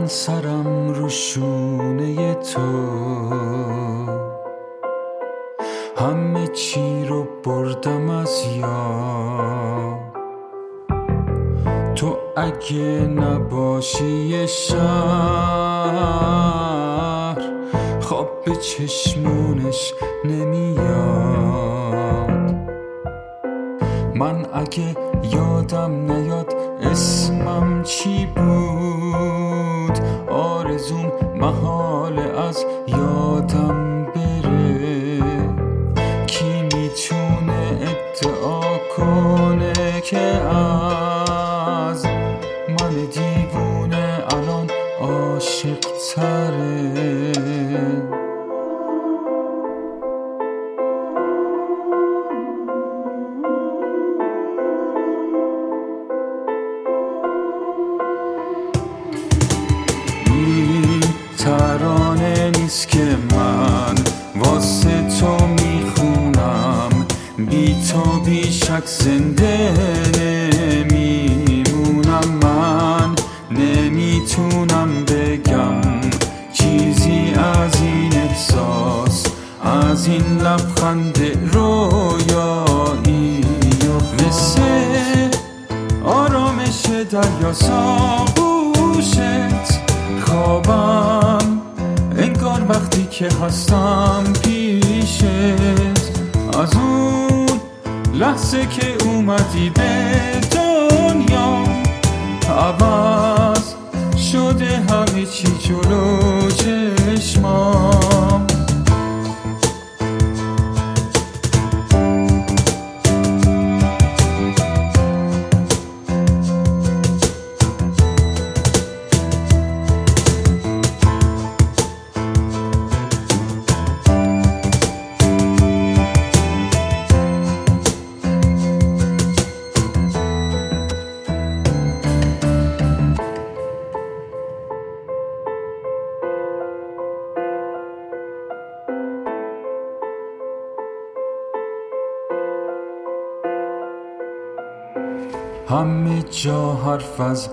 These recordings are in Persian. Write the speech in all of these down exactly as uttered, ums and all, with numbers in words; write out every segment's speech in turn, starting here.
سرم رو شونه تو، همه چی رو بردم از یاد. تو اگه نباشی شهر، خواب به چشمونش نمیاد. من اگه یادم نیاد اسمم چی بود، آرزوم محال از یادم بره. کی میتونه ادعا کنه که از من دیوونه الان عاشق تره؟ ترانه نیست که من واسه تو میخونم، بی تو بی شک زنده نمیمونم. من نمیتونم بگم چیزی از این احساس، از این لبخند رویایی. مثل آرامش دریا ساغوشت خوابم، انگار وقتی که هستم پیشت. از اون لحظه که اومدی به دنیا، عوض شده همه چی جلو چشمام. همه جا حرف از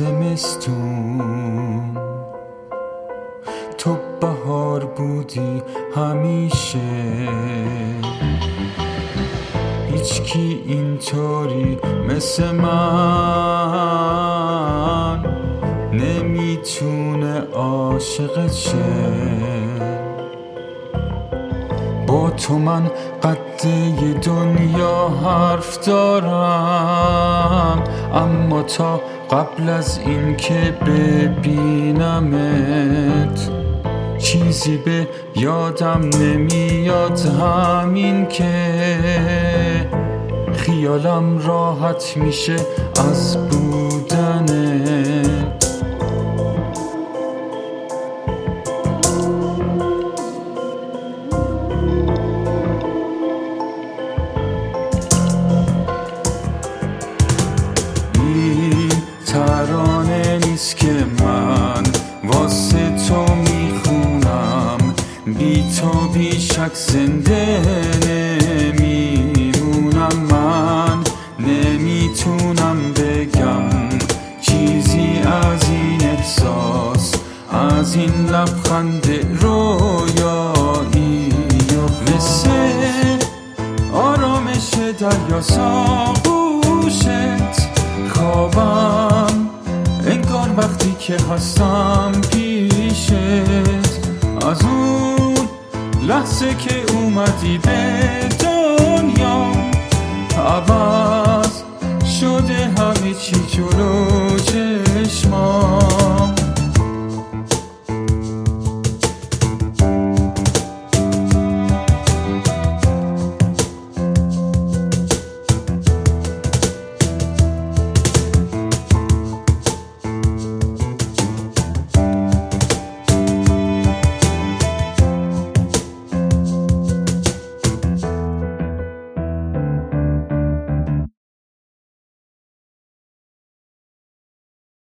زمستون، تو بهار بودی همیشه. هیچکی اینطوری مثل من نمیتونه عاشقت شه. با تو من قده دنیا حرف دارم، اما تا قبل از این که ببینمت چیزی به یادم نمیاد. همین که خیالم راحت میشه از بودنت. ترانه نیست که من واسه تو میخونم، بی تو بی شک زنده نمیمونم. من نمیتونم بگم چیزی از این احساس، از این لبخند رویایی. مثل آرامش دریا ساغوشت خوابم، انگار وقتی که هستم پیشت. از اون لحظه که اومدی به